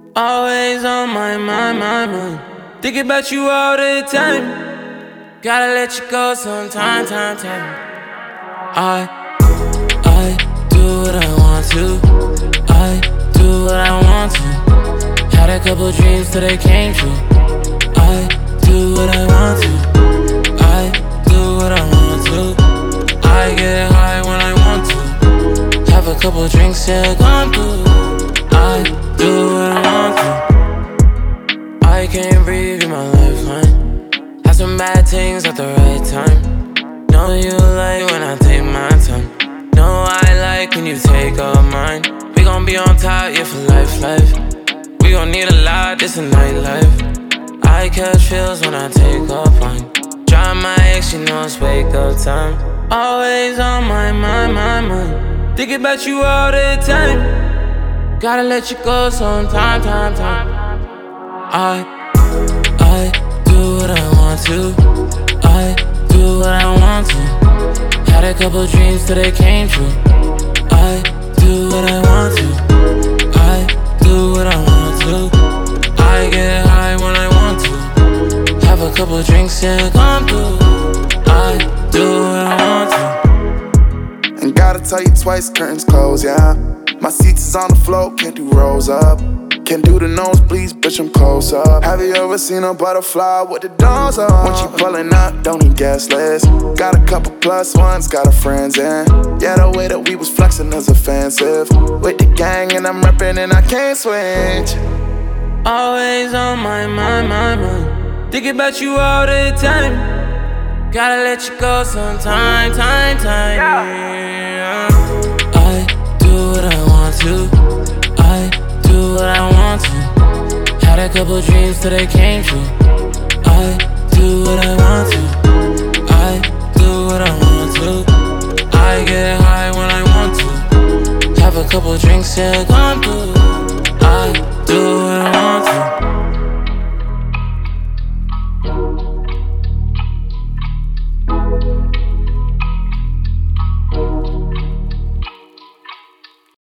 Always on my mind. Thinking about you all the time. Gotta let you go sometime. I do what I want to. I do what I want to. Had a couple dreams till they came true. I do what I want to. I do what I want to. I get high when I want to. Have a couple drinks, yeah, gone through. I do what I want to. I can't breathe in my lifeline. Have some bad things at the right time. Know you like when I take my time. Know I like when you take all mine. We gon' be on top, yeah, for life. We gon' need a lot, this a nightlife. I catch feels when I take off wine. Drive my ex, you know it's wake up time. Always on my mind. Thinking about you all the time. Gotta let you go sometime. I do what I want to. I do what I want to. Had a couple dreams till they came true. I do what I want to. I do what I want to. I get high when I want to. Have a couple drinks, yeah, come through. I do what I want to. Ain't gotta tell you twice, curtains close, yeah. My seats is on the floor, can't do rolls up. Can't do the nosebleeds, bitch, I'm close up. Have you ever seen a butterfly with the doors up? When she pulling up, don't need guest list. Got a couple plus ones, got her friends in. Yeah, the way that we was flexing is offensive. With the gang and I'm reppin' and I can't switch. Always on my mind. Thinking about you all the time. Gotta let you go sometime. Yeah. I do what I want to. I do what I want to. Had a couple dreams till they came true. I do what I want to. I do what I want to. I get high when I want to. Have a couple drinks, yeah, gone through.